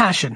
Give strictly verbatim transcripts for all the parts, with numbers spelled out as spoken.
Passion.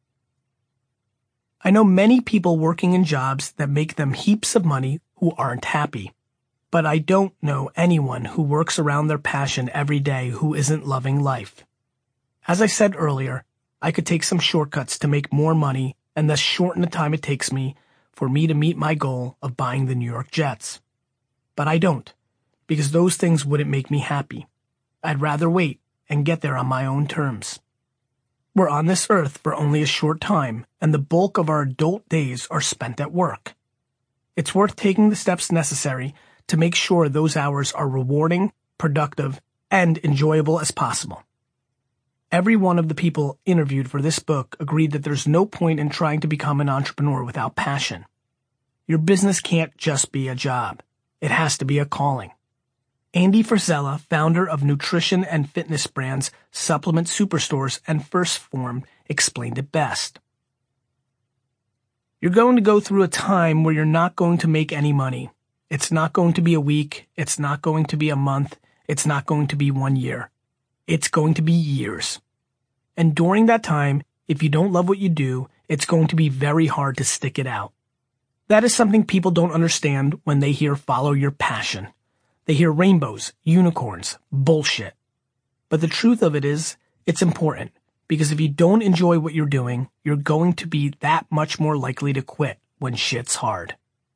I know many people working in jobs that make them heaps of money who aren't happy. But I don't know anyone who works around their passion every day who isn't loving life. As I said earlier, I could take some shortcuts to make more money and thus shorten the time it takes me for me to meet my goal of buying the New York Jets. But I don't, because those things wouldn't make me happy. I'd rather wait and get there on my own terms. We're on this earth for only a short time, and the bulk of our adult days are spent at work. It's worth taking the steps necessary to make sure those hours are rewarding, productive, and enjoyable as possible. Every one of the people interviewed for this book agreed that there's no point in trying to become an entrepreneur without passion. Your business can't just be a job. It has to be a calling. Andy Frisella, founder of nutrition and fitness brands Supplement Superstores and First Form, explained it best. You're going to go through a time where you're not going to make any money. It's not going to be a week. It's not going to be a month. It's not going to be one year. It's going to be years. And during that time, if you don't love what you do, it's going to be very hard to stick it out. That is something people don't understand when they hear follow your passion. They hear rainbows, unicorns, bullshit. But the truth of it is, it's important, because if you don't enjoy what you're doing, you're going to be that much more likely to quit when shit's hard.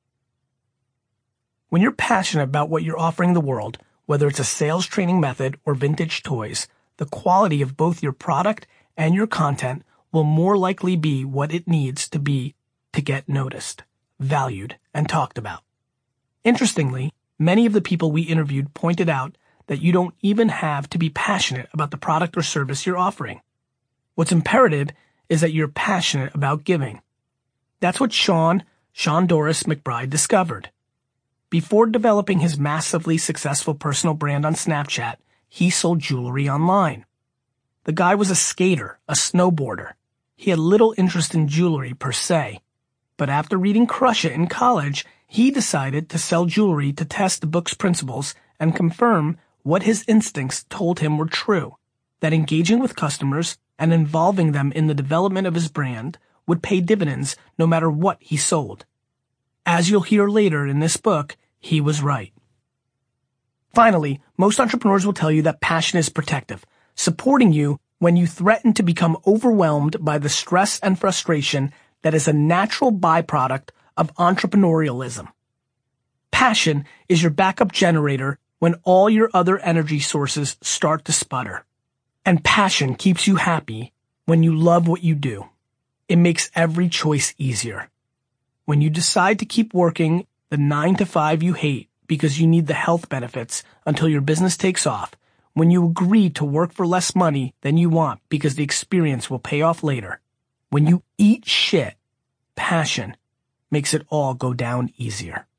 When you're passionate about what you're offering the world, whether it's a sales training method or vintage toys, the quality of both your product and your content will more likely be what it needs to be to get noticed, valued, and talked about. Interestingly, many of the people we interviewed pointed out that you don't even have to be passionate about the product or service you're offering. What's imperative is that you're passionate about giving. That's what Sean, Sean Doris McBride discovered. Before developing his massively successful personal brand on Snapchat, he sold jewelry online. The guy was a skater, a snowboarder. He had little interest in jewelry per se. But after reading Crush It in college, he decided to sell jewelry to test the book's principles and confirm what his instincts told him were true, that engaging with customers and involving them in the development of his brand would pay dividends no matter what he sold. As you'll hear later in this book, he was right. Finally, most entrepreneurs will tell you that passion is protective, supporting you when you threaten to become overwhelmed by the stress and frustration that is a natural byproduct of entrepreneurialism. Passion is your backup generator when all your other energy sources start to sputter. And passion keeps you happy when you love what you do. It makes every choice easier. When you decide to keep working the nine to five you hate because you need the health benefits until your business takes off, when you agree to work for less money than you want because the experience will pay off later, when you eat shit, passion makes it all go down easier.